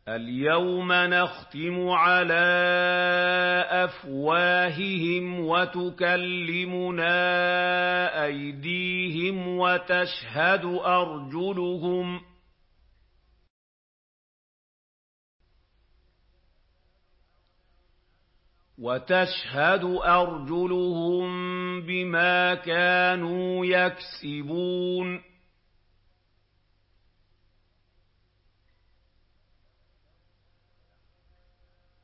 الْيَوْمَ نَخْتِمُ عَلَىٰ أَفْوَاهِهِمْ وَتُكَلِّمُنَا أَيْدِيهِمْ وَتَشْهَدُ أَرْجُلُهُم بِمَا كَانُوا يَكْسِبُونَ